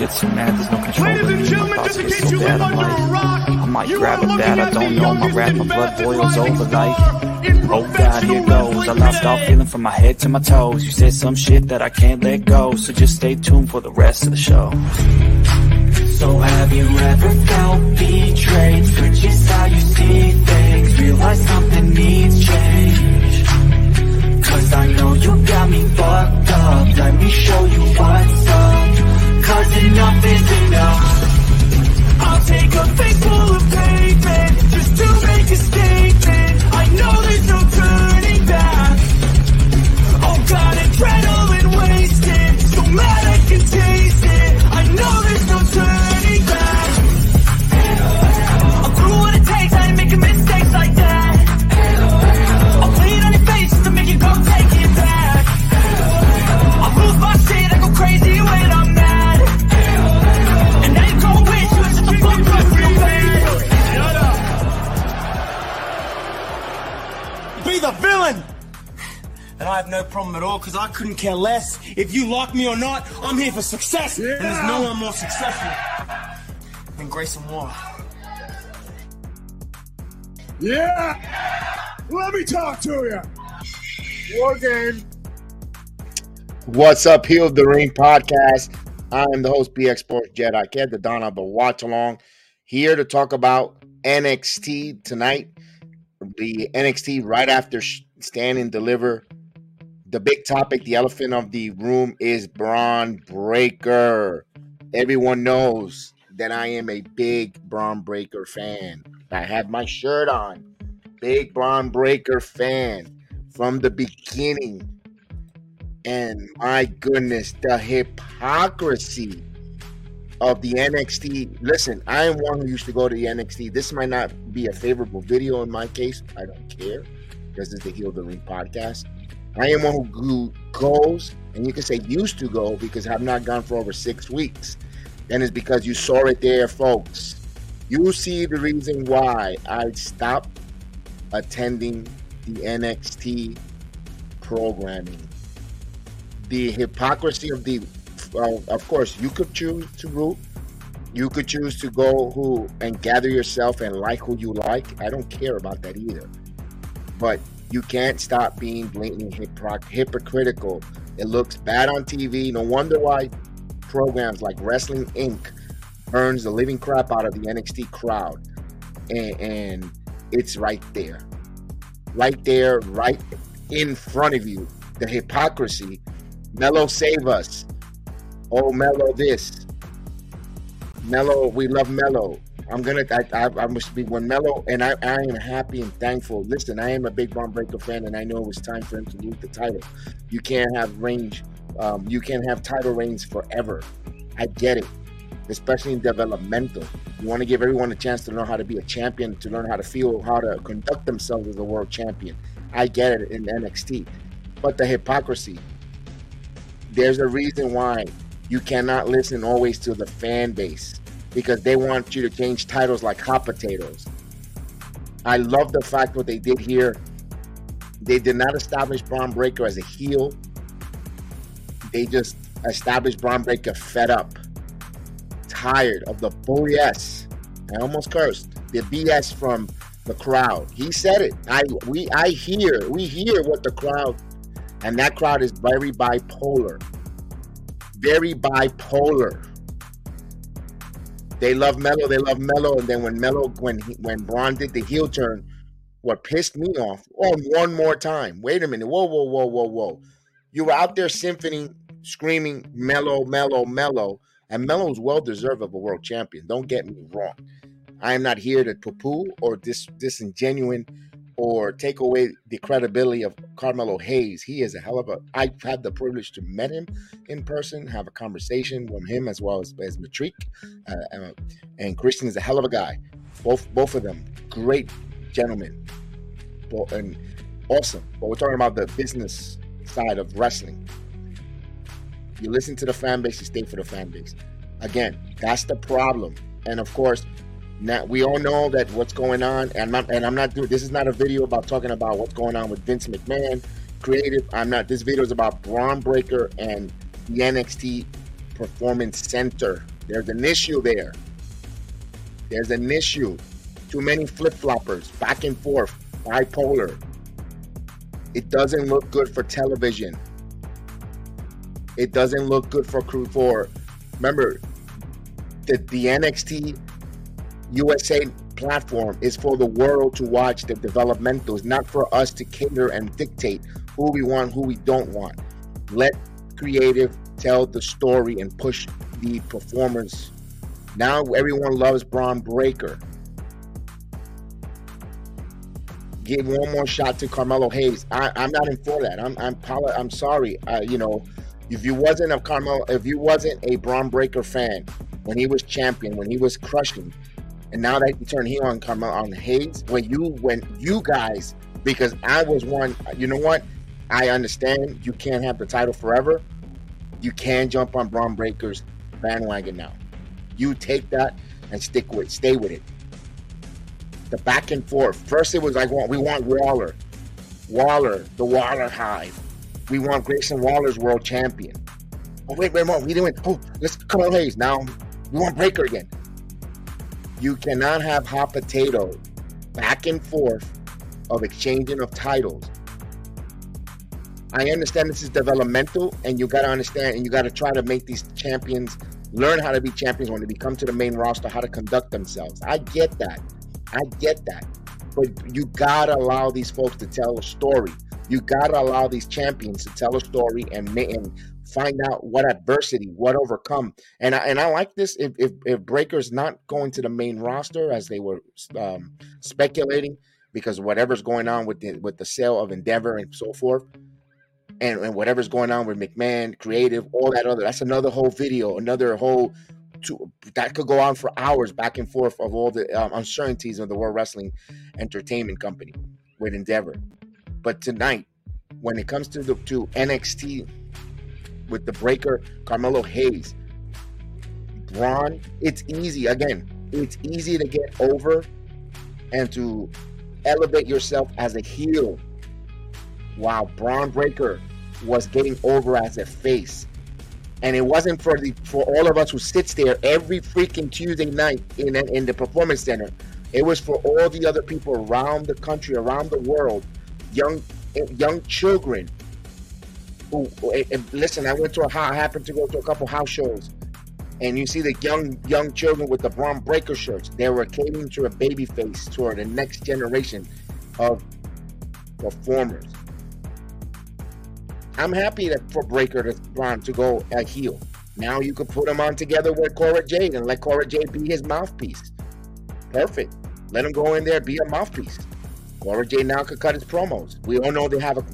get so mad, there's no control. Ladies and gentlemen, just in case you live under a rock, I might you grab are a looking bat, I at the don't know, my youngest rap, and my blood fastest boils rising over star like, in oh God, professional here goes. I wrestling lost all today. feeling from my head to my toes. You said some shit that I can't let go, so just stay tuned for the rest of the show. So have you ever felt betrayed? Switches how you see things, realize something needs change. Cause I know you got me fucked up, let me show you what's up. Cause enough is enough. I'll take a face full of pavement just to make a statement. I know there's no turning back. Oh God, adrenaline wasted, so mad I can taste it. I know there's no turning back. I'll do what it takes, I ain't making mistakes like that. I'll bleed on your face just to make you go take it back. I'll lose my shit, I go crazy when I'm mad. And now you gon' wish you was just a fuck up real bad. Shut up. Be the villain! And I have no problem at all, because I couldn't care less if you like me or not. I'm here for success, and there's no one more successful than Grayson Waller. Yeah! Let me talk to you. War game. What's up, Heel of the Ring podcast? I am the host, BX Sports Jedi Ked, the Don of a Watch Along, here to talk about NXT tonight. The NXT right after Stand and Deliver. The big topic, the elephant of the room, is Bron Breakker. Everyone knows that I am a big Bron Breakker fan. I have my shirt on. Big Bron Breakker fan from the beginning. And my goodness, the hypocrisy of the NXT. Listen, I am one who used to go to the NXT. This might not be a favorable video in my case. I don't care, because it's the Heel of the Ring podcast. I am one who goes, and you can say used to go, because I've not gone for over 6 weeks. And it's because you saw it there, folks. You see the reason why I stopped attending the NXT programming. The hypocrisy of of course, you could choose to root. You could choose to go and gather yourself and like who you like. I don't care about that either. But you can't stop being blatantly hypocritical. It looks bad on TV. No wonder why programs like Wrestling Inc. burns the living crap out of the NXT crowd. And it's right there. Right there, right in front of you. The hypocrisy. Melo, save us. Oh, Melo this. Melo, we love Melo. I must be when Melo, and I am happy and thankful. Listen, I am a big Bron Breakker fan, and I know it was time for him to lose the title. You can't have range. You can't have title reigns forever. I get it, especially in developmental. You want to give everyone a chance to learn how to be a champion, to learn how to feel, how to conduct themselves as a world champion. I get it in NXT, but the hypocrisy. There's a reason why you cannot listen always to the fan base, because they want you to change titles like hot potatoes. I love the fact what they did here. They did not establish Bron Breakker as a heel. They just established Bron Breakker fed up, tired of the BS. I almost cursed. The BS from the crowd. He said it. We hear what the crowd, and that crowd is very bipolar. Very bipolar. They love Melo, and then when Bron did the heel turn, what pissed me off, one more time. Wait a minute. Whoa. You were out there screaming Melo, and Melo's well-deserved of a world champion. Don't get me wrong. I am not here to poo-poo or disingenuine or take away the credibility of Carmelo Hayes. He is a hell of a... I've had the privilege to meet him in person, have a conversation with him, as well as Matrique. And Christian is a hell of a guy. Both of them, great gentlemen. And awesome. But we're talking about the business side of wrestling. You listen to the fan base, you stay for the fan base. Again, that's the problem. And of course, now we all know that what's going on, and I'm not doing this is not a video about talking about what's going on with Vince McMahon, creative. This video is about Bron Breakker and the NXT Performance Center There's an issue there. There's an issue. Too many flip-floppers, back and forth, bipolar. It doesn't look good for television. It doesn't look good for crew 4. Remember, the NXT USA platform is for the world to watch the developmentals, not for us to cater and dictate who we want, who we don't want. Let creative tell the story and push the performers. Now everyone loves Braun Breaker. Give one more shot to Carmelo Hayes. I'm not in for that. I'm sorry. If you wasn't a Braun Breaker fan when he was champion, when he was crushing, and now that you turn heel on Carmelo on Hayes, when you guys, because I was one. You know what? I understand you can't have the title forever. You can jump on Braun Breaker's bandwagon now. You take that and stay with it. The back and forth. First, it was like, we want Waller, the Waller Hive. We want Grayson Waller's world champion. Oh wait, we didn't. Oh, let's come on, Hayes. Now we want Breaker again. You cannot have hot potato back and forth of exchanging of titles. I understand this is developmental, and you got to understand, and you got to try to make these champions learn how to be champions when they come to the main roster, how to conduct themselves. I get that. But you got to allow these folks to tell a story. You got to allow these champions to tell a story and find out what adversity, what overcome. And I like this. If Breaker's not going to the main roster as they were speculating, because whatever's going on with the sale of Endeavor and so forth, and whatever's going on with McMahon, creative, all that other, that's another whole video, that could go on for hours back and forth of all the uncertainties of the World Wrestling Entertainment Company with Endeavor. But tonight, when it comes to NXT with the Breaker, Carmelo Hayes, Braun, it's easy. Again, it's easy to get over and to elevate yourself as a heel, while Braun Breaker was getting over as a face. And it wasn't for all of us who sits there every freaking Tuesday night in the Performance Center. It was for all the other people around the country, around the world, young children. Who listen? I happened to go to a couple house shows, and you see the young children with the Braun Breaker shirts. They were catering to a baby face toward the next generation of performers. I'm happy for Breaker to go at heel. Now you could put him on together with Cora Jade and let Cora Jade be his mouthpiece. Perfect. Let him go in there, be a mouthpiece. Cora Jade now could cut his promos. We all know they have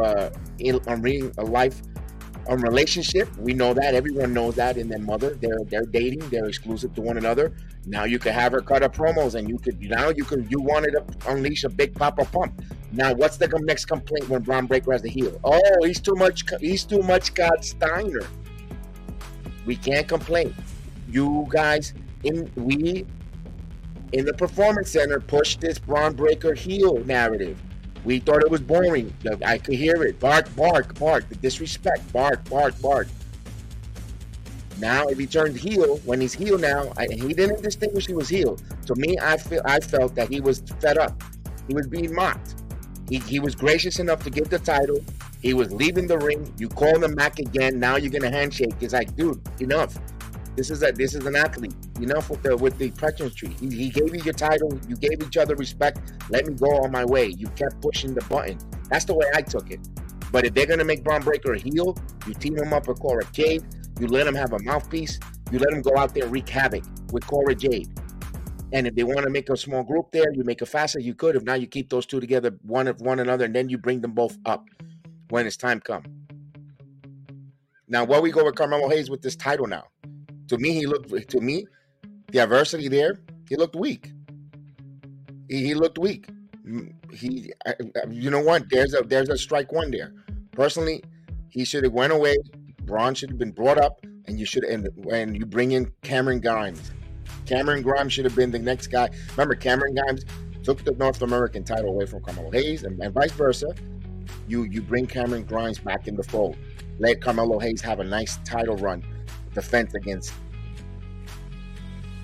a relationship. We know that. Everyone knows that in their mother. They're dating. They're exclusive to one another. Now you could have her cut her promos, and you wanted to unleash a big Papa Pump. Now what's the next complaint when Braun Breaker has the heel? Oh, he's too much Scott Steiner. We can't complain. You guys in the Performance Center pushed this Braun Breaker heel narrative. We thought it was boring. I could hear it. Bark, bark, bark. The disrespect. Bark, bark, bark. Now, if he turns heel, when he's heel now, he didn't distinguish he was heel. To me, I felt that he was fed up. He was being mocked. He was gracious enough to give the title. He was leaving the ring. You call him back again. Now you're gonna handshake. It's like, dude, enough. This is an athlete. Enough with the pageantry. He gave you your title. You gave each other respect. Let me go on my way. You kept pushing the button. That's the way I took it. But if they're gonna make Braun Breaker a heel, you team him up with Cora Jade. You let him have a mouthpiece. You let him go out there and wreak havoc with Cora Jade. And if they want to make a small group there, you make it faster. You could. If not, you keep those two together, one of one another, and then you bring them both up when it's time come. Now, where we go with Carmelo Hayes with this title now? To me, the adversity there, he looked weak. He looked weak. You know what? There's a strike one there. Personally, he should have went away. Braun should have been brought up, and you bring in Cameron Grimes. Cameron Grimes should have been the next guy. Remember, Cameron Grimes took the North American title away from Carmelo Hayes, and vice versa. You bring Cameron Grimes back in the fold. Let Carmelo Hayes have a nice title run, defense against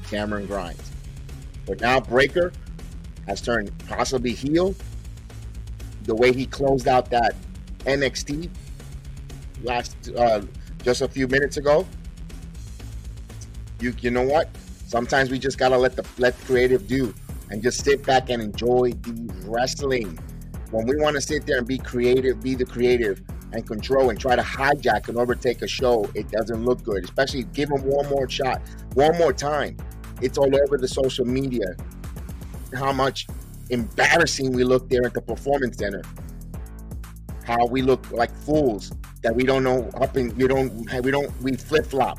Cameron Grimes. But now Breakker has turned possibly heel. The way he closed out that NXT just a few minutes ago. You know what? Sometimes we just gotta let creative do and just sit back and enjoy the wrestling. When we want to sit there and be creative, be the creative and control and try to hijack and overtake a show, it doesn't look good. Especially give them one more shot, one more time. It's all over the social media how much embarrassing we look there at the Performance Center. How we look like fools that we don't know up and we flip flop.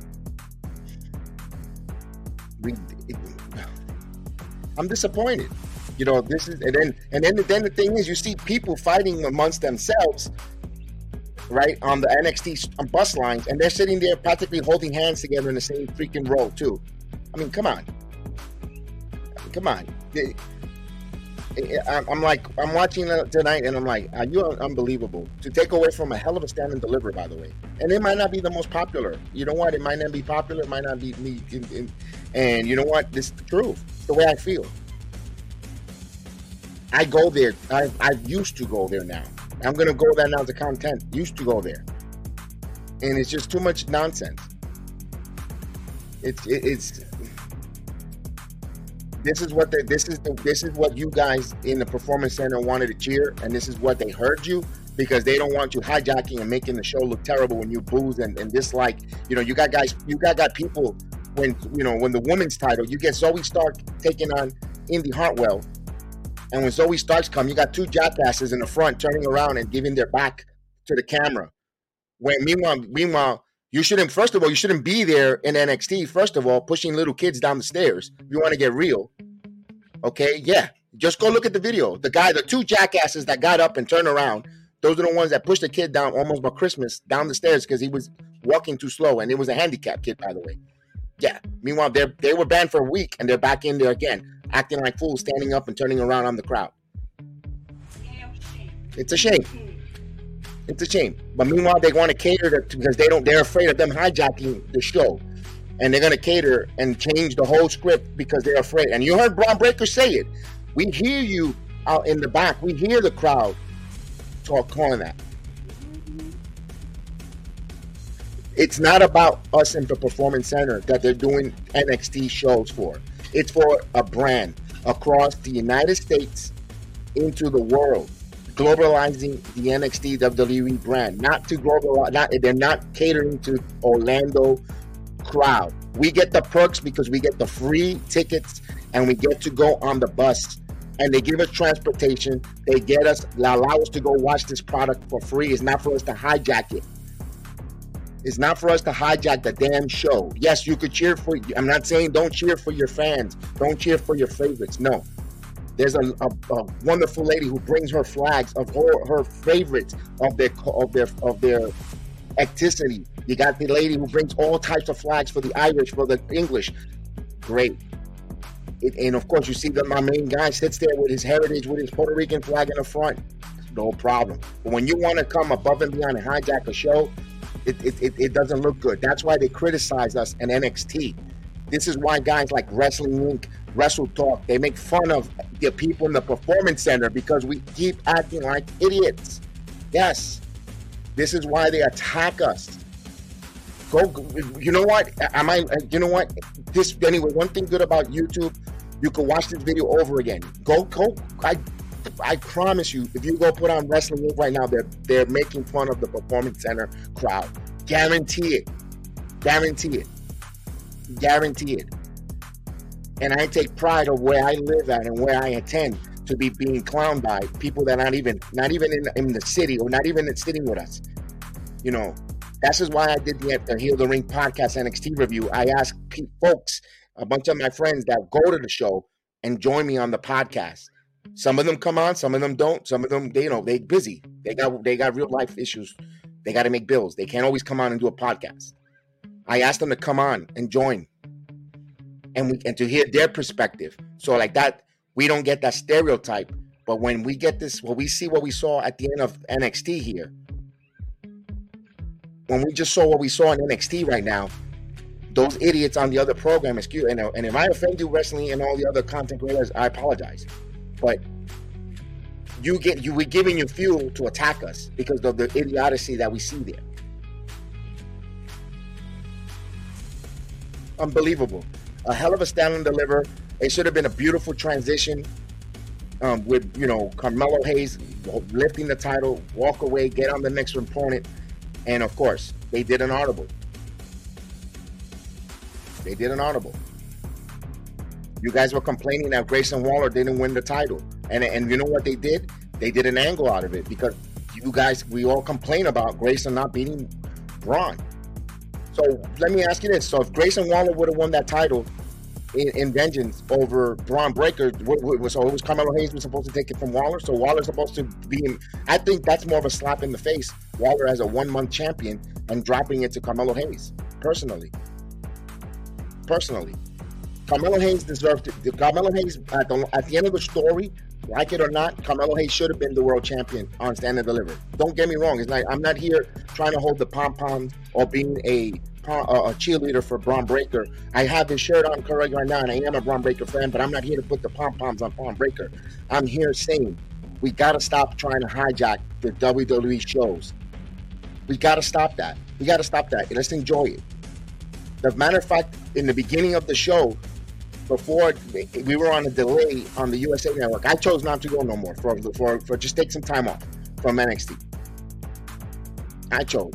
I'm disappointed. You know, this is and then the thing is, you see people fighting amongst themselves, right, on the NXT bus lines, and they're sitting there practically holding hands together in the same freaking row too. I mean, come on. I'm watching tonight, and I'm like, you're unbelievable. To take away from a hell of a stand and deliver, by the way. And it might not be the most popular. You know what? It might not be popular. It might not be me. And you know what? This is the truth. It's the way I feel. I go there. I used to go there now. I'm going to go there now to content. Used to go there. And it's just too much nonsense. It's this is what you guys in the Performance Center wanted to cheer, and this is what they heard you, because they don't want you hijacking and making the show look terrible when you booze and dislike. You know, you got people when the women's title, you get Zoe Stark taking on Indy Hartwell, and when Zoe Starks come, you got two jackasses in the front turning around and giving their back to the camera. When meanwhile, you shouldn't be there in NXT, first of all, pushing little kids down the stairs. If you want to get real. Okay, yeah. Just go look at the video. The two jackasses that got up and turned around, those are the ones that pushed the kid down almost by Christmas down the stairs because he was walking too slow, and it was a handicapped kid, by the way. Yeah. Meanwhile, they were banned for a week, and they're back in there again, acting like fools, standing up and turning around on the crowd. It's a shame. It's a shame. But meanwhile, they want to cater because they're afraid of them hijacking the show. And they're going to cater and change the whole script because they're afraid. And you heard Bron Breakker say it. We hear you out in the back. We hear the crowd calling that. It's not about us in the Performance Center that they're doing NXT shows for. It's for a brand across the United States into the world. Globalizing the NXT WWE brand, they're not catering to Orlando crowd. We get the perks because we get the free tickets and we get to go on the bus, and they give us transportation. They allow us to go watch this product for free. It's not for us to hijack it. It's not for us to hijack the damn show. Yes, you could cheer for. I'm not saying don't cheer for your fans. Don't cheer for your favorites. No. There's a wonderful lady who brings her flags of her favorites of their ethnicity. You got the lady who brings all types of flags for the Irish, for the English. Great. And of course, you see that my main guy sits there with his heritage, with his Puerto Rican flag in the front. No problem. But when you want to come above and beyond and hijack a show, it doesn't look good. That's why they criticize us in NXT. This is why guys like Wrestling Inc., Wrestle Talk, they make fun of the people in the Performance Center because we keep acting like idiots. Yes. This is why they attack us. You know what? Anyway, one thing good about YouTube, you can watch this video over again. I promise you, if you go put on Wrestling Inc. right now, they're making fun of the Performance Center crowd. Guarantee it. Guarantee it. Guarantee it. And I take pride of where I live at and where I attend to be being clowned by people that not even in the city or not even sitting with us. You know, that's just why I did the Heal the Ring podcast NXT review. I asked folks, a bunch of my friends that go to the show and join me on the podcast. Some of them come on, some of them don't. Some of them, they busy. They got real life issues. They got to make bills. They can't always come on and do a podcast. I asked them to come on and join. And to hear their perspective. So like that, we don't get that stereotype. But when we get this, when we see what we saw at the end of NXT here, when we just saw what we saw in NXT right now, those idiots on the other program, excuse, and if I offend you, wrestling and all the other content creators, I apologize. But we're giving you fuel to attack us because of the idiocy that we see there. Unbelievable. A hell of a stand and deliver. It should have been a beautiful transition with, Carmelo Hayes lifting the title, walk away, get on the next opponent. And, of course, they did an audible. They did an audible. You guys were complaining that Grayson Waller didn't win the title. And you know what they did? They did an angle out of it because you guys, we all complain about Grayson not beating Braun. So let me ask you this. So if Grayson Waller would have won that title in Vengeance over Braun Breaker, so it was Carmelo Hayes was supposed to take it from Waller? So Waller's supposed to be in, I think that's more of a slap in the face. Waller as a 1-month champion and dropping it to Carmelo Hayes, personally. Carmelo Hayes deserved it. Carmelo Hayes, at the end of the story, like it or not, Carmelo Hayes should have been the world champion on Stand and Deliver. Don't get me wrong. It's like I'm not here trying to hold the pom-poms or being a cheerleader for Braun Breaker. I have his shirt on correct right now, and I am a Braun Breaker fan, but I'm not here to put the pom-poms on Braun Breaker. I'm here saying we got to stop trying to hijack the WWE shows. We got to stop that. Let's enjoy it. As a matter of fact, in the beginning of the show, before we were on a delay on the USA Network, I chose not to go no more for just take some time off from NXT. I chose.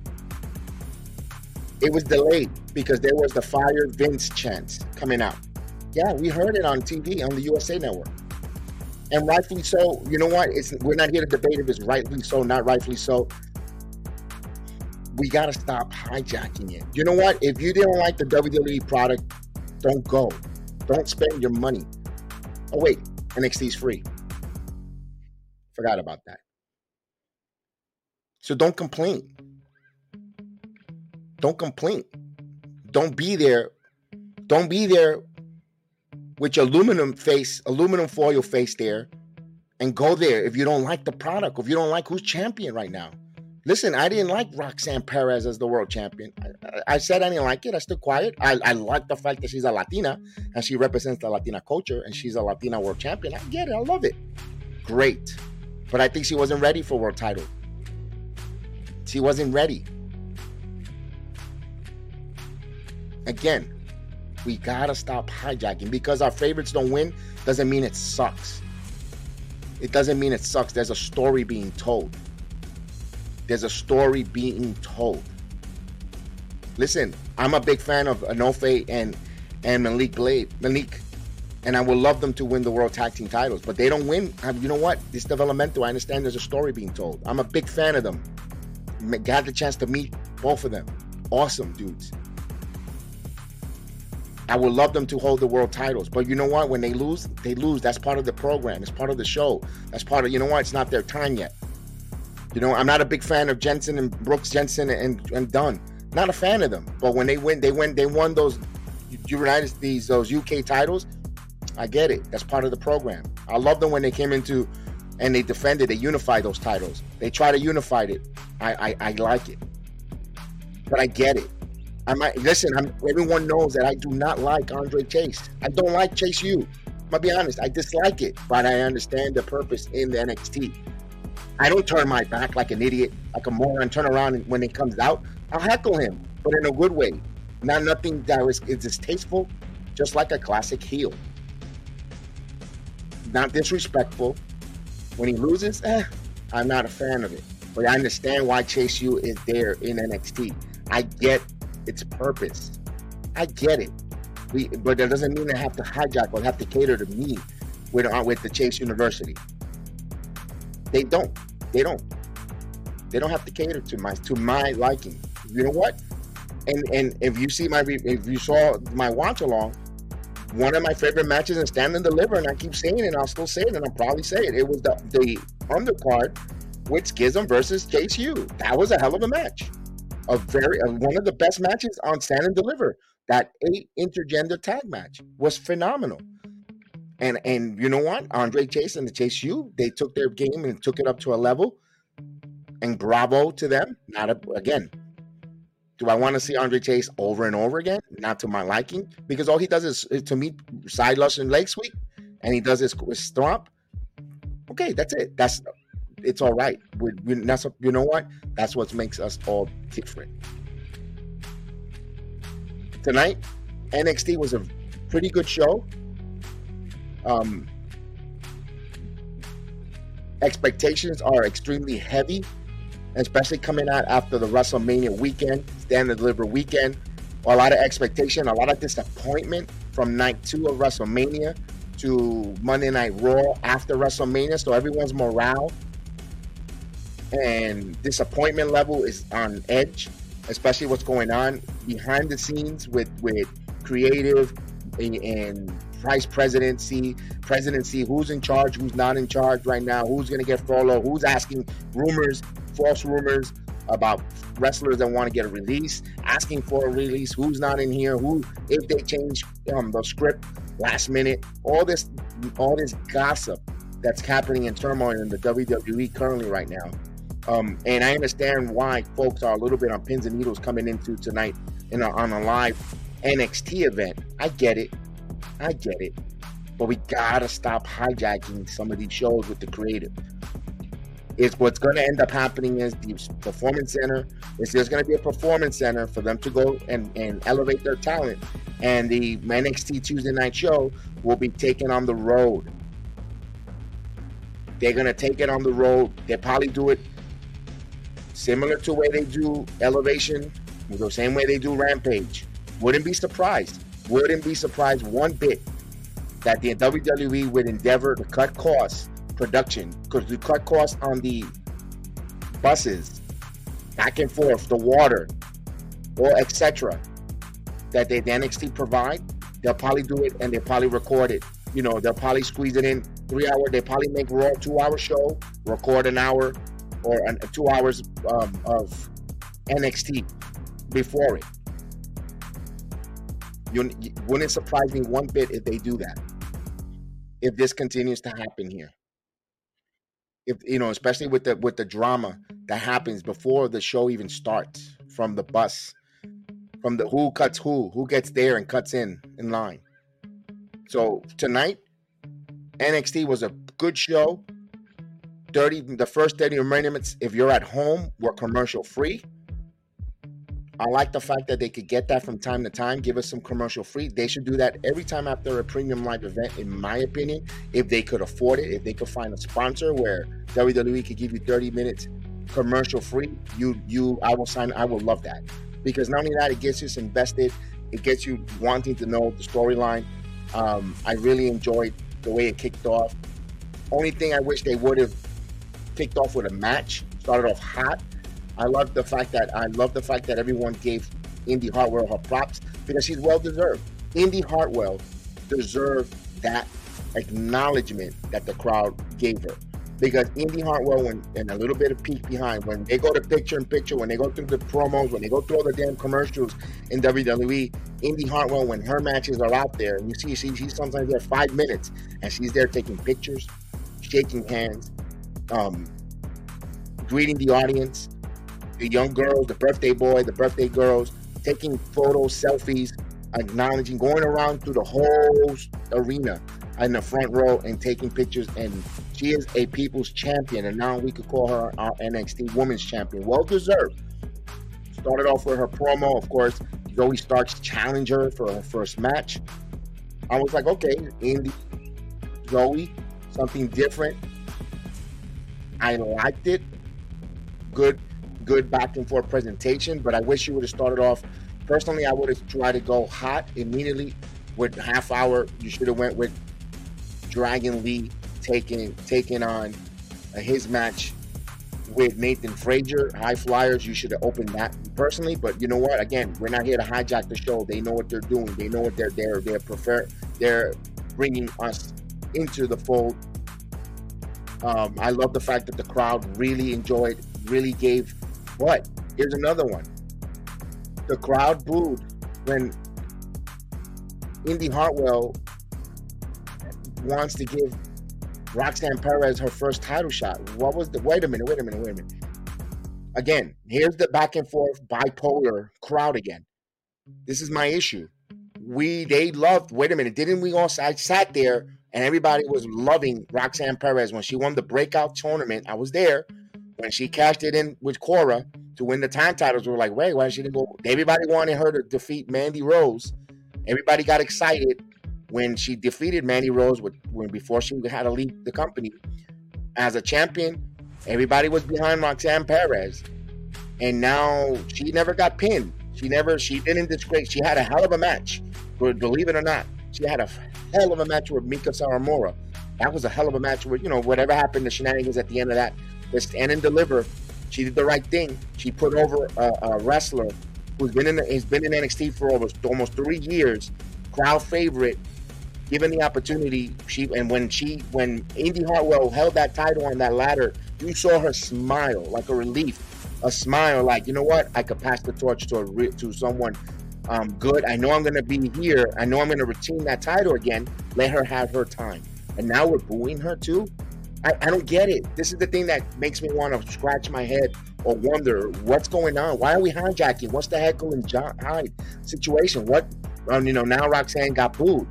It was delayed because there was the Fire Vince chants coming out. Yeah, we heard it on TV on the USA Network. And rightfully so. You know what? We're not here to debate if it's rightfully so, not rightfully so. We got to stop hijacking it. You know what? If you didn't like the WWE product, don't go. Don't spend your money. Oh, wait. NXT's free. Forgot about that. So don't complain. Don't complain. Don't be there. Don't be there with your aluminum foil face there and go there if you don't like the product, if you don't like who's champion right now. Listen, I didn't like Roxanne Perez as the world champion. I said I didn't like it. I stood quiet. I like the fact that she's a Latina and she represents the Latina culture and she's a Latina world champion. I get it. I love it. Great. But I think she wasn't ready for world title. She wasn't ready. Again, we got to stop hijacking. Because our favorites don't win doesn't mean it sucks. It doesn't mean it sucks. There's a story being told. There's a story being told. Listen, I'm a big fan of Enofe and Malik, and I would love them to win the World Tag Team titles, but they don't win. You know what? It's developmental. I understand there's a story being told. I'm a big fan of them. Got the chance to meet both of them. Awesome dudes. I would love them to hold the world titles, but you know what? When they lose, they lose. That's part of the program. It's part of the show. That's part of, you know what? It's not their time yet. You know, I'm not a big fan of Jensen and Brooks Jensen and Dunn. Not a fan of them. But when they won those UK titles. I get it. That's part of the program. I love them when they came into and they unified those titles. They try to unify it. I like it. But I get it. Everyone knows that I do not like Andre Chase. I don't like Chase U. I'm gonna be honest. I dislike it, but I understand the purpose in the NXT. I don't turn my back like an idiot, like a moron, turn around when it comes out. I'll heckle him, but in a good way. Nothing that is distasteful, just like a classic heel. Not disrespectful. When he loses, I'm not a fan of it. But I understand why Chase U is there in NXT. I get its purpose. I get it. But that doesn't mean I have to hijack or have to cater to me with the Chase University. They don't have to cater to my liking. You know what? And if you saw my watch along, one of my favorite matches in Stand and Deliver, and I keep saying it, and I'll still say it, and I'll probably say it. It was the undercard with Schism versus Chase U. That was a hell of a match. One of the best matches on Stand and Deliver. That 8 intergender tag match was phenomenal. And you know what? Andre Chase and the Chase U, they took their game and took it up to a level. And bravo to them. Do I want to see Andre Chase over and over again? Not to my liking, because all he does is to me, side lush and leg sweep, and he does his stomp. Okay, that's it. It's all right. You know what? That's what makes us all different. Tonight, NXT was a pretty good show. Expectations are extremely heavy, especially coming out after the WrestleMania weekend, Stand and Deliver weekend. A lot of expectation, a lot of disappointment from night 2 of WrestleMania to Monday Night Raw after WrestleMania. So everyone's morale and disappointment level is on edge, especially what's going on behind the scenes with creative and vice presidency, who's in charge, who's not in charge right now, who's going to get followed, who's asking false rumors about wrestlers that want to get a release, asking for a release, who's not in here, who, if they change the script last minute, all this gossip that's happening in turmoil in the WWE currently right now. And I understand why folks are a little bit on pins and needles coming into tonight on a live NXT event. I get it. But we gotta stop hijacking some of these shows with the creative. It's what's going to end up happening is the performance center. There's going to be a performance center for them to go and elevate their talent. And the NXT Tuesday night show will be taken on the road. They're going to take it on the road. They'll probably do it similar to the way they do Elevation, the same way they do Rampage. Wouldn't be surprised one bit that the WWE would endeavor to cut costs, production, because we cut costs on the buses, back and forth, the water, or etc. that the NXT provide. They'll probably do it and they'll probably record it. They'll probably squeeze it in 3 hours. They probably make Raw 2-hour show, record an hour or 2 hours of NXT before it. Wouldn't surprise me one bit if they do that. If this continues to happen here, especially with the drama that happens before the show even starts, from the bus, from the who cuts who gets there and cuts in line. So tonight, NXT was a good show. The first 30 minutes, if you're at home, were commercial free. I like the fact that they could get that from time to time, give us some commercial free. They should do that every time after a premium live event, in my opinion, if they could afford it, if they could find a sponsor where WWE could give you 30 minutes commercial free, I will sign. I will love that, because not only that, it gets us invested, it gets you wanting to know the storyline. I really enjoyed the way it kicked off. Only thing I wish they would have kicked off with a match, started off hot. I love the fact that everyone gave Indy Hartwell her props, because she's well deserved. Indy Hartwell deserved that acknowledgement that the crowd gave her, because Indy Hartwell, and a little bit of peek behind, when they go to picture in picture, when they go through the promos, when they go through all the damn commercials in WWE, Indy Hartwell, when her matches are out there, and you see she's sometimes there 5 minutes, and she's there taking pictures, shaking hands, greeting the audience, the young girls, the birthday boy, the birthday girls, taking photos, selfies, acknowledging, going around through the whole arena in the front row and taking pictures. And she is a people's champion, and now we could call her our NXT Women's Champion. Well deserved. Started off with her promo, of course. Zoe Stark's challenged her for her first match. I was like, okay, Indy, Zoe, something different. I liked it. Good back and forth presentation, but I wish you would have started off. Personally, I would have tried to go hot immediately with half hour. You should have went with Dragon Lee taking on his match with Nathan Frazier, High Flyers. You should have opened that personally, but you know what? Again, we're not here to hijack the show. They know what they're doing. They know what they're bringing us into the fold. I love the fact that the crowd really enjoyed, really gave. But here's another one. The crowd booed when Indy Hartwell wants to give Roxanne Perez her first title shot. Wait a minute. Again, here's the back and forth bipolar crowd again. This is my issue. They loved, wait a minute, didn't we all, I sat there and everybody was loving Roxanne Perez when she won the breakout tournament. I was there when she cashed it in with Cora to win the time titles. We were like, wait, why she didn't go? Everybody wanted her to defeat Mandy Rose. Everybody got excited when she defeated Mandy Rose before she had to leave the company as a champion. Everybody was behind Roxanne Perez, and now she never got pinned. She didn't disgrace. She had a hell of a match. Believe it or not, she had a hell of a match with Mika Saramura. That was a hell of a match where, whatever happened, the shenanigans at the end of that, let's stand and deliver. She did the right thing. She put over a wrestler who's been in NXT for almost 3 years, crowd favorite, given the opportunity. When Indy Hartwell held that title on that ladder, you saw her smile like a relief, a smile like, you know what, I could pass the torch to someone good. I know I'm going to be here. I know I'm going to retain that title again. Let her have her time. And now we're booing her too? I don't get it. This is the thing that makes me want to scratch my head or wonder what's going on. Why are we hijacking? What's the Jekyll and Hyde situation? Now Roxanne got booed.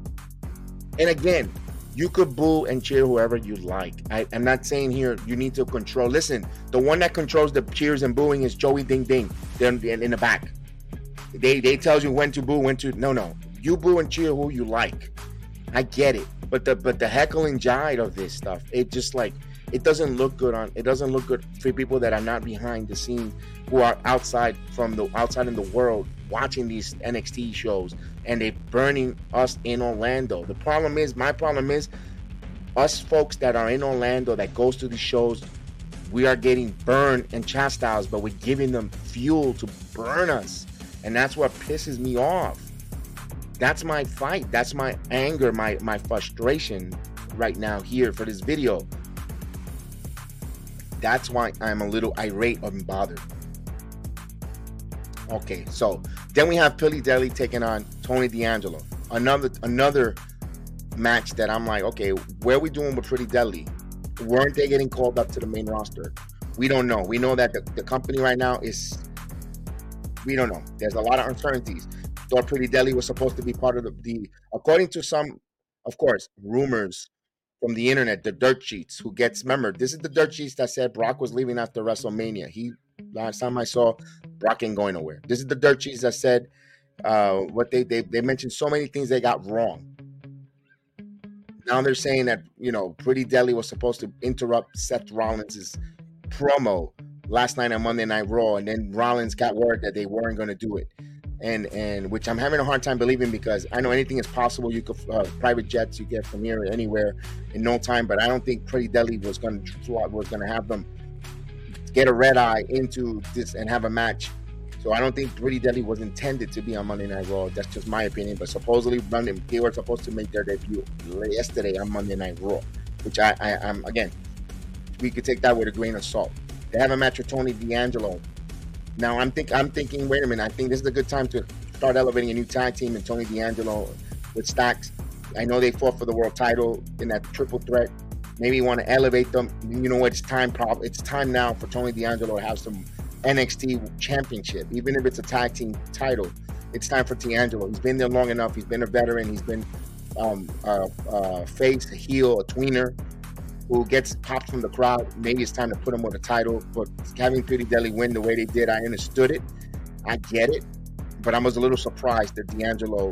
And again, you could boo and cheer whoever you like. I'm not saying here you need to control. Listen, the one that controls the cheers and booing is Joey Ding Ding. They're in the back. They tells you when to boo, when to no. You boo and cheer who you like. I get it. But the heckle and jive of this stuff, it just it doesn't look good for people that are not behind the scenes, who are outside in the world watching these NXT shows, and they're burning us in Orlando. My problem is us folks that are in Orlando that goes to these shows, we are getting burned and chastised, but we're giving them fuel to burn us. And that's what pisses me off. That's my fight. That's my anger, my frustration right now here for this video. That's why I'm a little irate and bothered. Okay, so then we have Pretty Deadly taking on Tony D'Angelo. Another match that I'm like, okay, where are we doing with Pretty Deadly? Weren't they getting called up to the main roster? We don't know. We know that the company right now is, we don't know. There's a lot of uncertainties. Thought Pretty Deadly was supposed to be part of the according to some, of course, rumors from the internet, the dirt sheets, remember, this is the dirt sheets that said Brock was leaving after WrestleMania. Last time I saw, Brock ain't going nowhere. This is the dirt sheets that said what they mentioned so many things they got wrong. Now they're saying that, Pretty Deadly was supposed to interrupt Seth Rollins' promo last night on Monday Night Raw, and then Rollins got word that they weren't going to do it. And which I'm having a hard time believing, because I know anything is possible. You could private jets you get from here or anywhere in no time, but I don't think Pretty Deadly was going to have them get a red eye into this and have a match. So I don't think Pretty Deadly was intended to be on Monday Night Raw. That's just my opinion. But supposedly they were supposed to make their debut yesterday on Monday Night Raw, which I'm again, we could take that with a grain of salt. They have a match with Tony D'Angelo. Now I'm thinking, wait a minute, I think this is a good time to start elevating a new tag team in Tony D'Angelo with Stacks. I know they fought for the world title in that triple threat. Maybe you want to elevate them. You know what? It's time now for Tony D'Angelo to have some NXT championship, even if it's a tag team title. It's time for D'Angelo. He's been there long enough. He's been a veteran. He's been face, a heel, a tweener who gets popped from the crowd. Maybe it's time to put him on the title. But having Pretty Deadly win the way they did, I understood it. I get it. But I was a little surprised that D'Angelo,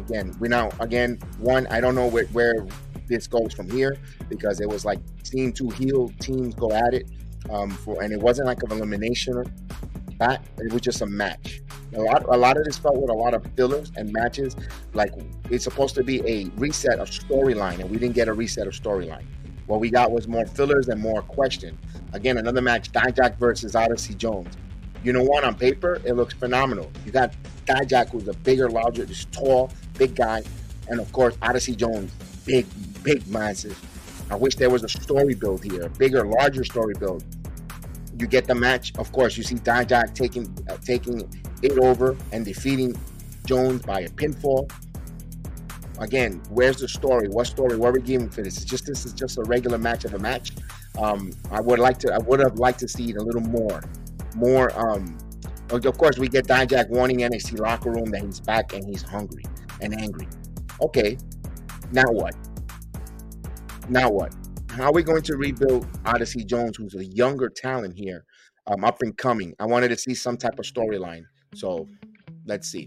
I don't know where this goes from here, because it was like seeing two heel teams go at it. And it wasn't like an elimination back. It was just a match. A lot of this felt with a lot of fillers and matches. Like, it's supposed to be a reset of storyline, and we didn't get a reset of storyline. What we got was more fillers and more question. Again, another match, Dijak versus Odyssey Jones. You know what? On paper, it looks phenomenal. You got Dijak, who's a bigger, larger, just tall, big guy. And of course, Odyssey Jones, big, massive. I wish there was a story build here, a bigger, larger story build. You get the match. Of course, you see Dijak taking it over and defeating Jones by a pinfall. Again, where's the story? What story? What are we giving for this? This is just a regular match of a match. I would have liked to see it a little more. more. Of course, we get Dijak warning NXT locker room that he's back and he's hungry and angry. Okay, now what? Now what? How are we going to rebuild Odyssey Jones, who's a younger talent here, up and coming? I wanted to see some type of storyline. So let's see.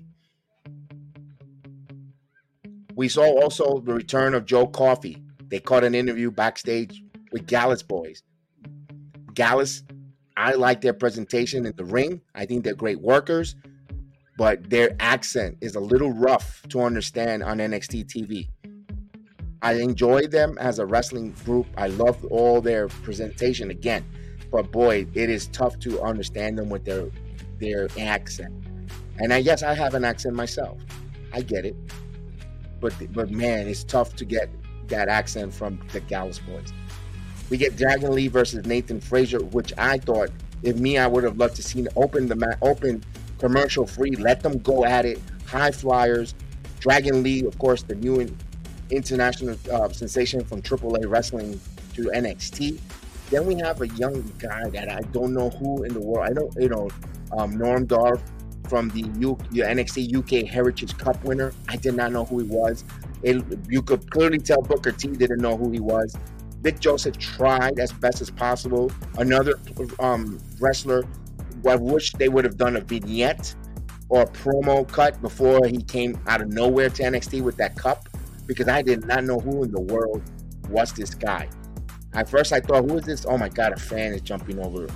We saw also the return of Joe Coffey. They caught an interview backstage with Gallus boys. Gallus, I like their presentation in the ring. I think they're great workers, but their accent is a little rough to understand on NXT TV. I enjoy them as a wrestling group. I love all their presentation again, but boy, it is tough to understand them with their accent. And I guess I have an accent myself. I get it. But man, it's tough to get that accent from the Gallus boys. We get Dragon Lee versus Nathan Frazier, which I thought, I would have loved to see open commercial free. Let them go at it. High flyers. Dragon Lee, of course, the new international sensation from AAA wrestling to NXT. Then we have a young guy that I don't know who in the world. I don't, Norm Dar from the NXT UK Heritage Cup winner. I did not know who he was. You could clearly tell Booker T didn't know who he was. Vic Joseph tried as best as possible. Another wrestler, I wish they would have done a vignette or a promo cut before he came out of nowhere to NXT with that cup, because I did not know who in the world was this guy. At first I thought, who is this? Oh my God, a fan is jumping over.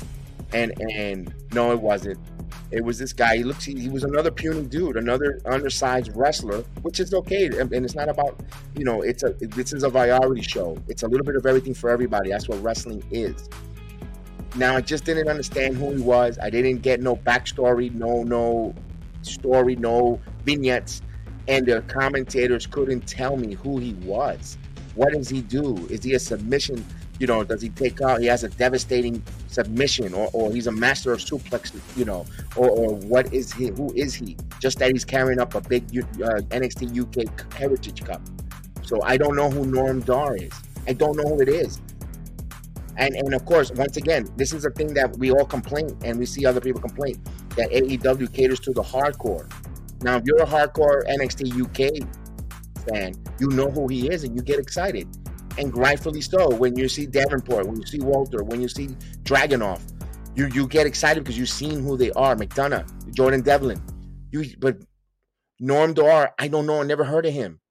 And no, it wasn't. It was this guy. He was another puny dude, another undersized wrestler, which is okay. And it's not about, this is a variety show. It's a little bit of everything for everybody. That's what wrestling is. Now, I just didn't understand who he was. I didn't get no backstory, no story, no vignettes. And the commentators couldn't tell me who he was. What does he do? Is he a submission? Does he take out? He has a devastating submission, or he's a master of suplex, or what is he? Who is he? Just that he's carrying up a big NXT UK Heritage Cup. So I don't know who Norm Dar is. I don't know who it is. And of course, once again, this is a thing that we all complain, and we see other people complain, that AEW caters to the hardcore. Now, if you're a hardcore NXT UK fan, you know who he is, and you get excited. And rightfully so. When you see Davenport, when you see Walter, when you see Dragunov, you get excited because you've seen who they are. McDonough, Jordan Devlin. But Norm Dar, I don't know. I never heard of him.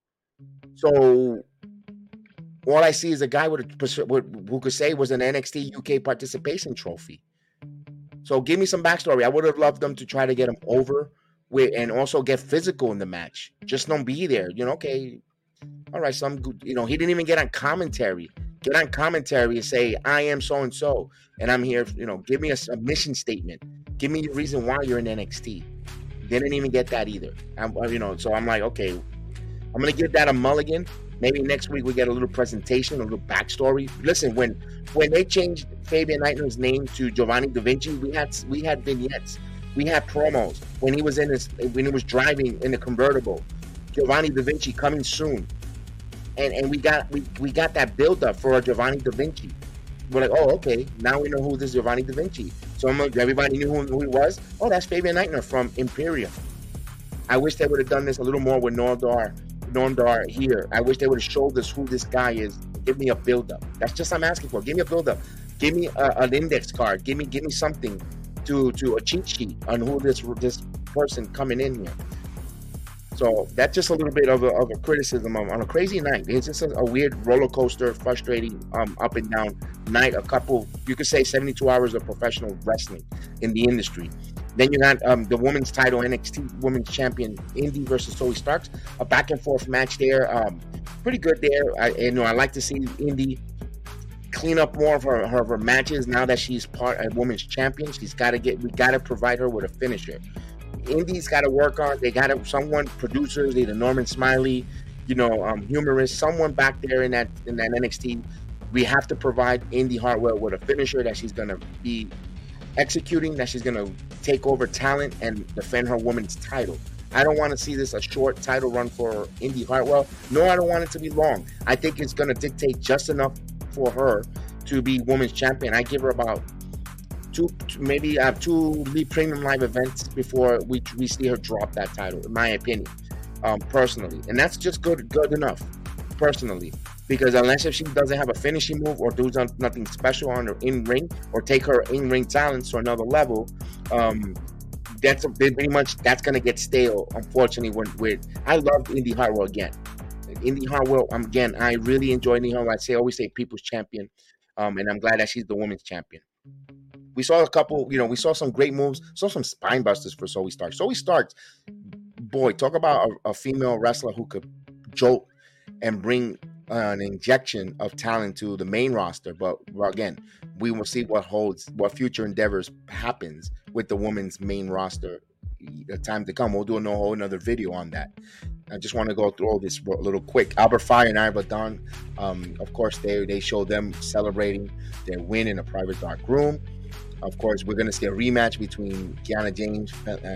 So all I see is a guy who could say was an NXT UK participation trophy. So give me some backstory. I would have loved them to try to get him over and also get physical in the match. Just don't be there. Okay. All right, some good, he didn't even get on commentary. Get on commentary and say, I am so-and-so, and I'm here, give me a mission statement. Give me the reason why you're in NXT. Didn't even get that either. So I'm like, okay, I'm going to give that a mulligan. Maybe next week we get a little presentation, a little backstory. Listen, when they changed Fabian Aichner's name to Giovanni Da Vinci, we had vignettes. We had promos. When he was driving in the convertible, Giovanni Da Vinci coming soon, and we got that build up for Giovanni Da Vinci. We're like, oh, okay, now we know who this Giovanni Da Vinci. So everybody knew who he was. Oh, that's Fabian Aichner from Imperium. I wish they would have done this a little more with Norm Dar here. I wish they would have showed us who this guy is. Give me a build up. That's just what I'm asking for. Give me a build up. Give me an index card. Give me something to a cheat sheet on who this person coming in here. So that's just a little bit of a criticism on a crazy night. It's just a weird roller coaster, frustrating, up and down night. You could say 72 hours of professional wrestling in the industry. Then you got the women's title, NXT Women's Champion, Indi versus Zoe Starks. A back and forth match there. Pretty good there. I like to see Indi clean up more of her matches now that she's a women's champion. We got to provide her with a finisher. Indi's got to work on. They got producers, either Norman Smiley, humorist, someone back there in that NXT. We have to provide Indi Hartwell with a finisher that she's going to be executing, that she's going to take over talent and defend her women's title. I don't want to see this a short title run for Indi Hartwell. No, I don't want it to be long. I think it's going to dictate just enough for her to be women's champion. I give her about maybe have two premium live events before we see her drop that title, in my opinion, personally. And that's just good enough, personally. Because unless if she doesn't have a finishing move or do nothing special on her in-ring or take her in-ring talents to another level, that's pretty much going to get stale, unfortunately. I love Indy Hartwell again. Indy Hartwell, again, I really enjoy Indy Hartwell. I always say people's champion, and I'm glad that she's the women's champion. We saw a couple, we saw some great moves, saw some spine busters for Zoe Starks. Zoe Starks, boy, talk about a female wrestler who could jolt and bring an injection of talent to the main roster. But again, we will see what future endeavors happens with the women's main roster. The time to come, we'll do a whole another video on that. I just want to go through all this a little quick. Albert Fire and Ira Dawn, of course, they showed them celebrating their win in a private dark room. Of course, we're going to see a rematch between Kiana James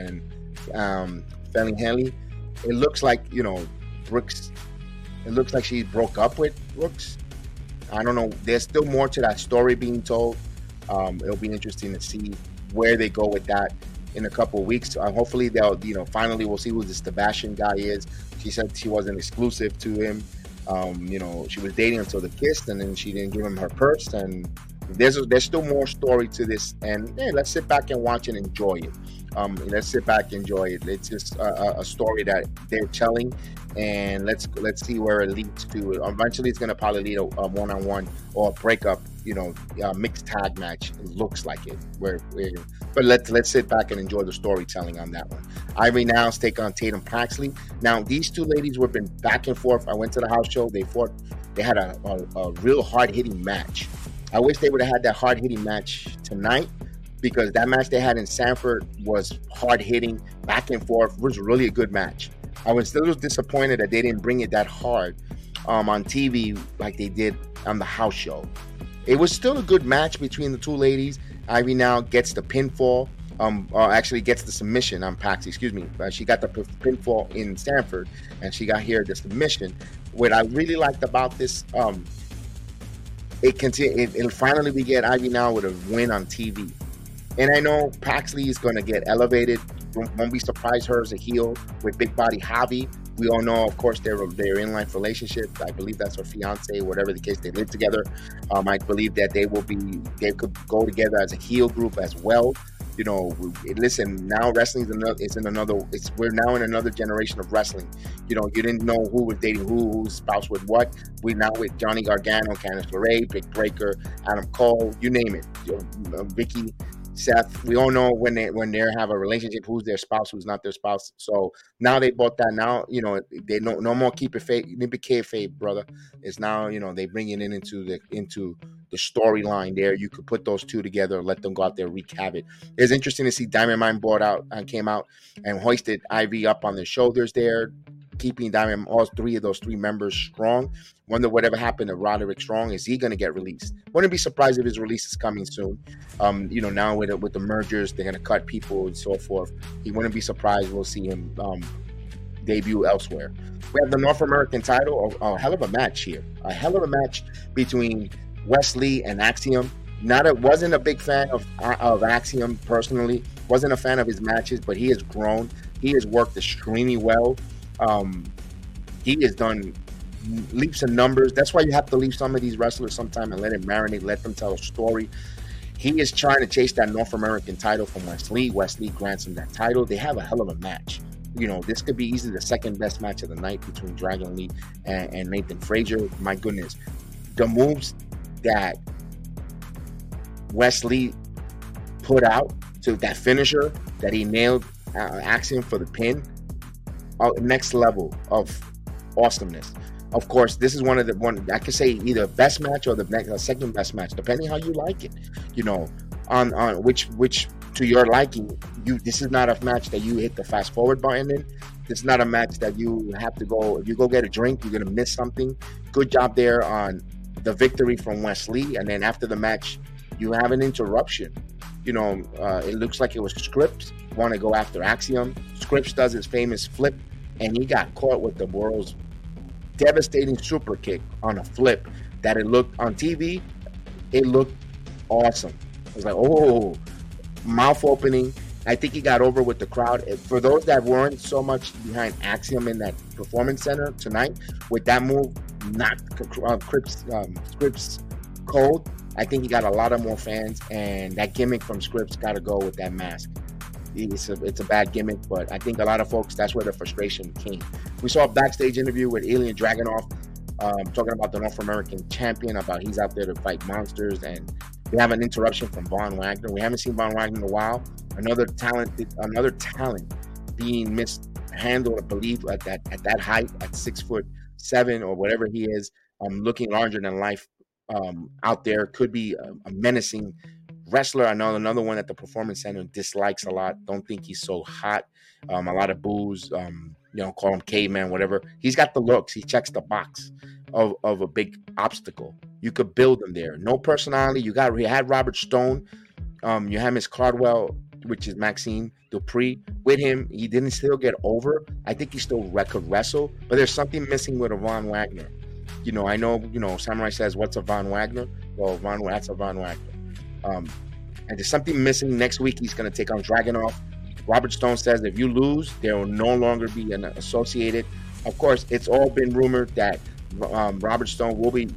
and Fallon Henley. It looks like, Brooks. It looks like she broke up with Brooks. I don't know. There's still more to that story being told. It'll be interesting to see where they go with that in a couple of weeks. Hopefully they'll, finally we'll see who this Sebastian guy is. She said she wasn't exclusive to him. She was dating until they kissed, and then she didn't give him her purse. And there's still more story to this. And hey, let's sit back and watch and enjoy it. Let's sit back and enjoy it. It's just a story that they're telling, and let's see where it leads to. Eventually, it's going to probably lead a one-on-one or a breakup, mixed tag match. It looks like it. But let's sit back and enjoy the storytelling on that one. Ivory Now's take on Tatum Paxley. Now, these two ladies were been back and forth. I went to the house show. They fought. They had a real hard-hitting match. I wish they would have had that hard-hitting match tonight, because that match they had in Sanford was hard-hitting, back and forth. It was really a good match. I was still disappointed that they didn't bring it that hard on TV like they did on the house show. It was still a good match between the two ladies. Ivy Now gets the pinfall, actually gets the submission on Paxi, she got the pinfall in Sanford, and she got here the submission. What I really liked about this, it'll finally we get Ivy Now with a win on TV. And I know Paxley is going to get elevated. Won't be surprised her as a heel with Big Body Javi. We all know, of course, their in-life relationship. I believe that's her fiance, whatever the case. They live together. I believe that they could go together as a heel group as well. Listen, now wrestling we're now in another generation of wrestling. You didn't know who was dating whose spouse with what. We're now with Johnny Gargano, Candice LeRae, Britt Baker, Adam Cole, you name it. Vicky, Seth, we all know when they have a relationship, who's their spouse, who's not their spouse. So now they bought that. Now, they no more keep it kayfabe, brother. It's now, they bring it into the storyline there. You could put those two together, let them go out there, wreak havoc. It's interesting to see Diamond Mine came out and hoisted Ivy up on their shoulders there, keeping all three of those three members strong. Wonder whatever happened to Roderick Strong. Is he going to get released? Wouldn't be surprised if his release is coming soon. Now with the mergers, they're going to cut people and so forth. He wouldn't be surprised. We'll see him debut elsewhere. We have the North American title. A hell of a match here. A hell of a match between Wes Lee and Axiom. Wasn't a big fan of Axiom personally. Wasn't a fan of his matches, but he has grown. He has worked extremely well. He has done leaps and numbers. That's why you have to leave some of these wrestlers sometime and let him marinate, let them tell a story. He is trying to chase that North American title from Wes Lee. Wes Lee grants him that title. They have a hell of a match. This could be easily the second best match of the night between Dragon Lee and Nathan Frazier. My goodness. The moves that Wes Lee put out to that finisher that he nailed Axiom for the pin, next level of awesomeness. Of course, this is one I could say either best match or the second best match, depending how you like it. On which to your liking. This is not a match that you hit the fast forward button in. This is not a match that you have to go. If you go get a drink, you're gonna miss something. Good job there on the victory from Wes Lee, and then after the match, you have an interruption. It looks like it was Scripps want to go after Axiom. Scripps does his famous flip, and he got caught with the world's devastating super kick on a flip that it looked on TV. It looked awesome. It was like, oh, mouth opening. I think he got over with the crowd. For those that weren't so much behind Axiom in that performance center tonight, with that move, not Scripps cold, I think he got a lot of more fans, and that gimmick from Scripps got to go with that mask. It's a bad gimmick, but I think a lot of folks, that's where the frustration came. We saw a backstage interview with Ilya Dragunov talking about the North American champion, about he's out there to fight monsters, and we have an interruption from Von Wagner. We haven't seen Von Wagner in a while. Another talent being mishandled, I believe, at that height, at 6'7" or whatever he is, looking larger than life out there. Could be a menacing wrestler. I know another one that the Performance Center dislikes a lot. Don't think he's so hot. A lot of boos. Call him caveman, whatever. He's got the looks. He checks the box of a big obstacle. You could build him there. No personality. You had Robert Stone. You had Miss Cardwell, which is Maxine Dupree. With him, he didn't still get over. I think he still could wrestle, but there's something missing with a Von Wagner. I know, Samurai says, what's a Von Wagner? Well, that's a Von Wagner. And there's something missing. Next week, he's going to take on Dragunov. Robert Stone says if you lose, there will no longer be an associated. Of course, it's all been rumored that Robert Stone will be,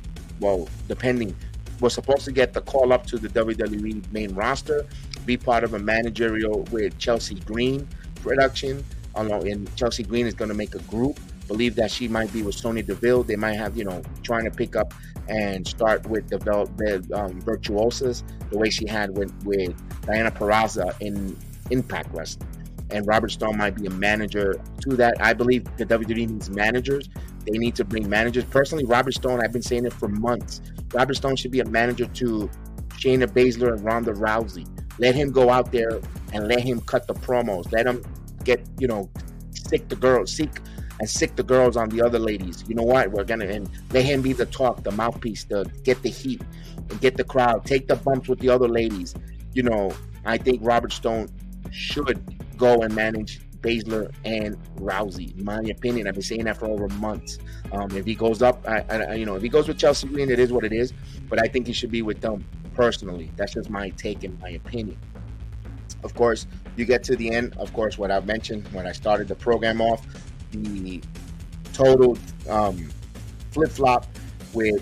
was supposed to get the call up to the WWE main roster, be part of a managerial with Chelsea Green production. And Chelsea Green is going to make a group. Believe that she might be with Sonya Deville. They might have, trying to pick up and start with the virtuosas, the way she had with Diana Peraza in Impact Wrestling. And Robert Stone might be a manager to that. I believe the WWE needs managers. They need to bring managers. Personally, Robert Stone, I've been saying it for months. Robert Stone should be a manager to Shayna Baszler and Ronda Rousey. Let him go out there and let him cut the promos. Let him get, sick the girls on the other ladies. You know what? And let him be the talk, the mouthpiece, to get the heat and get the crowd. Take the bumps with the other ladies. I think Robert Stone should go and manage Baszler and Rousey. In my opinion, I've been saying that for over months. If he goes up, if he goes with Chelsea Green, it is what it is. But I think he should be with them personally. That's just my take and my opinion. Of course, you get to the end. Of course, what I've mentioned when I started the program off, the total flip-flop with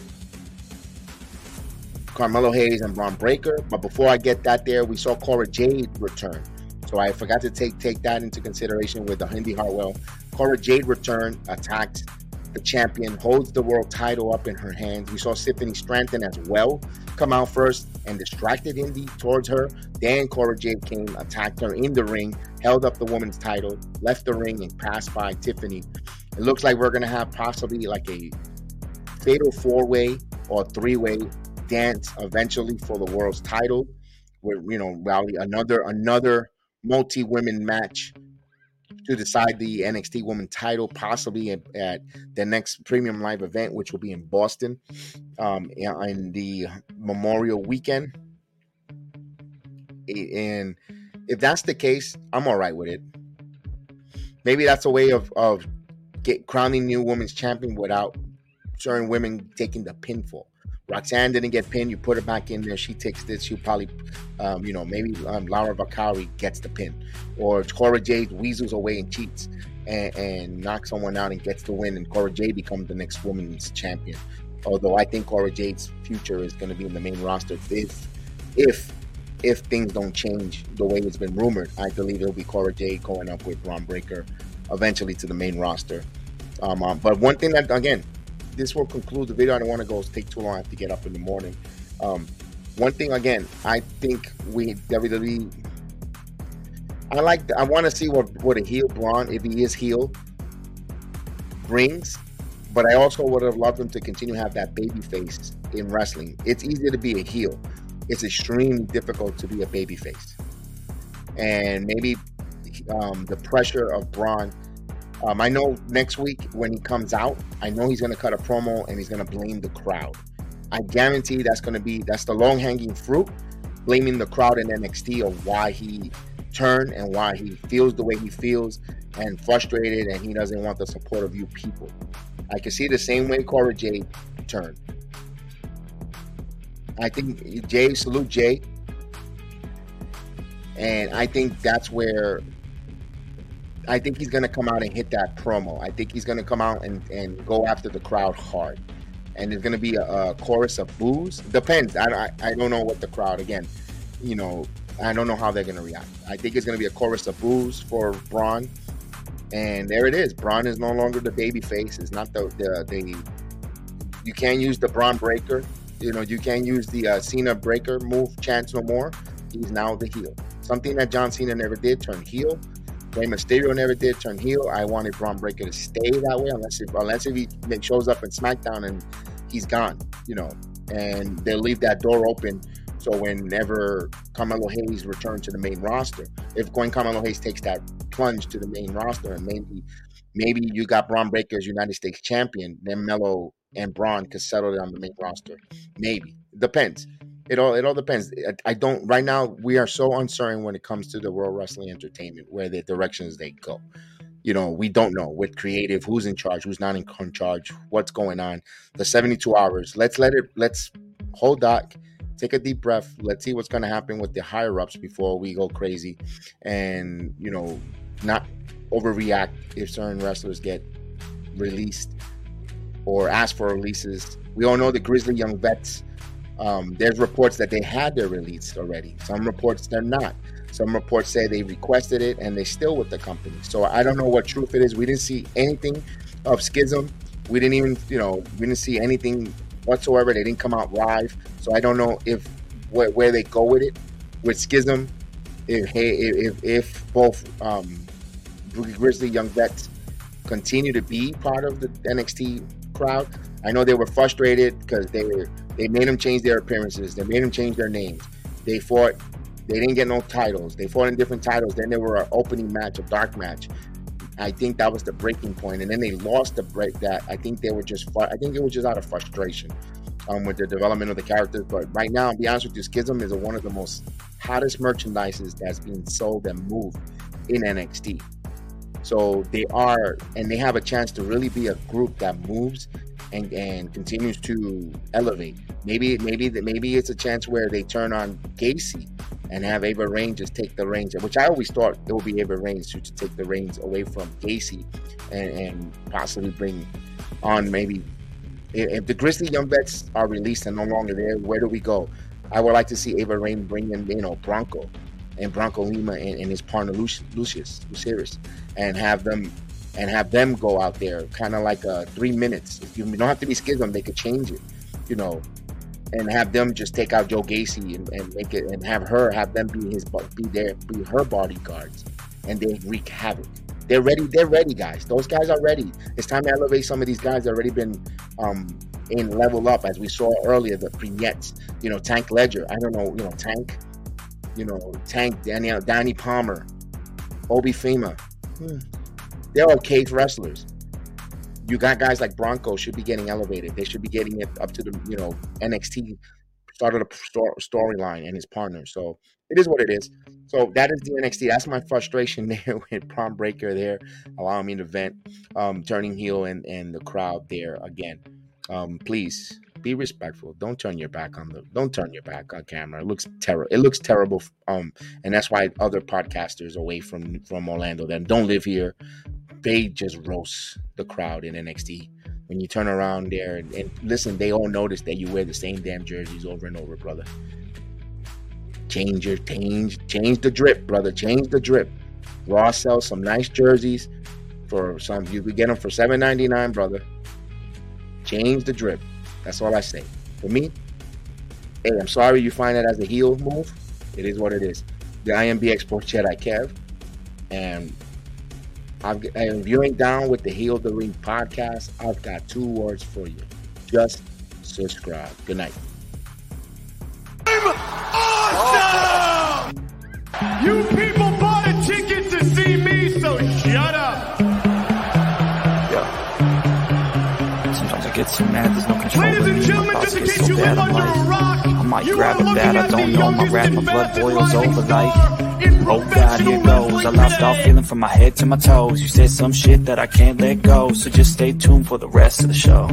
Carmelo Hayes and Bron Breakker. But before I get that there, we saw Cora Jade return. So I forgot to take that into consideration with the Indy Hartwell. Cora Jade returned, attacked the champion, holds the world title up in her hands. We saw Tiffany Stratton as well come out first and distracted Indy towards her. Then Cora Jade came, attacked her in the ring, held up the woman's title, left the ring, and passed by Tiffany. It looks like we're going to have possibly like a fatal four-way or three-way dance eventually for the world's title. With another multi-women match to decide the NXT Women title, possibly at the next Premium Live event, which will be in Boston in the Memorial Weekend. And if that's the case, I'm all right with it. Maybe that's a way of crowning new women's champion without certain women taking the pinfall. Roxanne didn't get pinned. You put her back in there. She takes this. She'll probably, maybe Laura Bakari gets the pin. Or Cora Jade weasels away and cheats and knocks someone out and gets the win. And Cora Jade becomes the next women's champion. Although I think Cora Jade's future is going to be in the main roster. If things don't change the way it's been rumored, I believe it'll be Cora Jade going up with Bron Breakker eventually to the main roster. But one thing that, again, this will conclude the video. I don't want to take too long. I have to get up in the morning. One thing, again, I think WWE, I want to see what a heel Braun, if he is heel, brings. But I also would have loved him to continue to have that baby face in wrestling. It's easier to be a heel. It's extremely difficult to be a baby face. And maybe the pressure of Braun. I know next week when he comes out, I know he's going to cut a promo and he's going to blame the crowd. I guarantee that's the long-hanging fruit, blaming the crowd in NXT of why he turned and why he feels the way he feels and frustrated and he doesn't want the support of you people. I can see the same way Cora Jade turned. I think salute Jay. And I think that's where I think he's going to come out and hit that promo. I think he's going to come out and go after the crowd hard. And there's going to be a chorus of boos. Depends. I don't know what the crowd, again, you know, I don't know how they're going to react. I think it's going to be a chorus of boos for Braun. And there it is. Braun is no longer the baby face. It's not the you can't use the Braun breaker. You know, you can't use the Cena breaker move chance no more. He's now the heel. Something that John Cena never did, turn heel. Rey Mysterio never did, turn heel. I wanted Braun Breaker to stay that way unless if he shows up in SmackDown and he's gone, you know. And they'll leave that door open so whenever Carmelo Hayes returns to the main roster, if Carmelo Hayes takes that plunge to the main roster and maybe you got Braun Breaker as United States champion, then Melo and Braun could settle it on the main roster. Maybe. Depends. It all depends. I don't right now. We are so uncertain when it comes to the World Wrestling Entertainment, where the directions they go. You know, we don't know with creative who's in charge, who's not in charge, what's going on. The 72 hours. Let's hold back, take a deep breath. Let's see what's going to happen with the higher ups before we go crazy, and you know, not overreact if certain wrestlers get released or ask for releases. We all know the Grizzly Young Vets. There's reports that they had their release already. Some reports they're not. Some reports say they requested it and they're still with the company. So I don't know what truth it is. We didn't see anything of Schism. We didn't even, we didn't see anything whatsoever. They didn't come out live. So I don't know if where they go with it with Schism. If both Grizzly Young Vets continue to be part of the NXT crowd. I know they were frustrated because they made them change their appearances. They made them change their names. They fought. They didn't get no titles. They fought in different titles. Then there were an opening match, a dark match. I think that was the breaking point. And then they lost the break. That I think they were just. I think it was just out of frustration with the development of the characters. But right now, to be honest with you, Schism is one of the most hottest merchandises that's being sold and moved in NXT. So they are, and they have a chance to really be a group that moves and continues to elevate. Maybe it's a chance where they turn on Gacy and have Ava Raine just take the reins, which I always thought it would be Ava Raine to take the reins away from Gacy and possibly bring on maybe if the Grizzly Young Vets are released and no longer there, where do we go? I would like to see Ava Raine bring in Bronco and Bronco Lima and his partner Lucius and have them go out there kind of like 3 minutes. If you don't have to be Schism, they could change it, and have them just take out Joe Gacy and make it, and have them be her bodyguards, and they wreak havoc. They're ready, guys. Those guys are ready. It's time to elevate some of these guys that already been in level up, as we saw earlier, the Vignettes, Tank Ledger. I don't know, Tank, Tank, Danny Palmer, Obi Fema. They're okay wrestlers. You got guys like Bronco should be getting elevated. They should be getting it up to the, NXT started a storyline and his partner. So it is what it is. So that is the NXT. That's my frustration there with Braun Breaker there, allowing me to vent, turning heel and the crowd there again. Please be respectful. Don't turn your back on camera. It looks terrible. It looks terrible. And that's why other podcasters away from Orlando that don't live here, they just roast the crowd in NXT. When you turn around there and listen, they all notice that you wear the same damn jerseys over and over, brother. Change the drip, brother. Change the drip. Raw sells some nice jerseys for some. You could get them for $7.99, brother. Change the drip. That's all I say. For me, hey, I'm sorry you find that as a heel move. It is what it is. The IMBX Sports Jedi Kev, and if you ain't down with the Heel the Ring podcast, I've got 2 words for you. Just subscribe. Good night. Awesome! You people bought a ticket to see me, so shut up. Sometimes I get so mad, there's no control. Ladies and gentlemen, just in case you live under a rock, I might grab a bat, I don't know, my rap, my blood boils over like, oh God, here goes. I lost all feeling from my head to my toes. You said some shit that I can't let go, so just stay tuned for the rest of the show.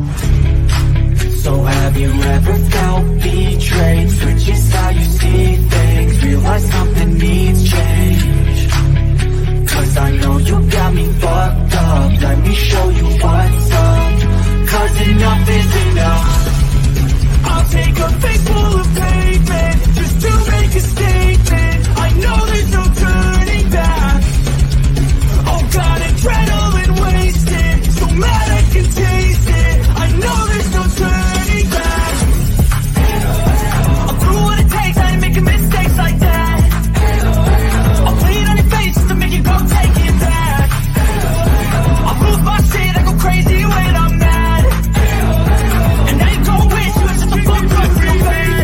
So have you ever felt betrayed? Switches how you see things. realize something needs change. Cause I know you got me fucked up. Let me show you what's up. Cause enough is enough. I'll take a face full of pavement just to make a statement. I know there's no turning back. Oh God, adrenaline wasted, so mad I can taste it. I know there's no turning back. I'll do what it takes, I ain't making mistakes like that. I'll bleed on your face just to make you go take it back. I'll lose my shit, I go crazy when I'm mad. And now you gon' wish you was just a fuck up real bad.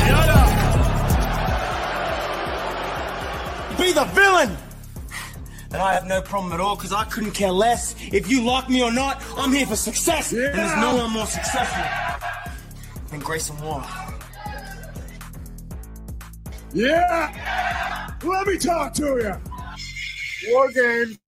Be the villain! And I have no problem at all, because I couldn't care less if you like me or not. I'm here for success, and there's no one more successful than Grayson Waller. Yeah! Let me talk to you. War Games.